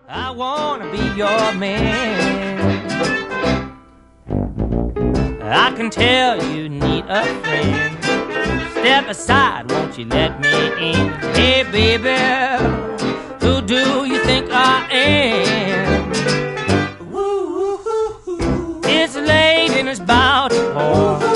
I wanna be your man. I can tell you need a friend. Step aside, won't you let me in? Hey baby, who do you think I am? It's late and it's about to pour.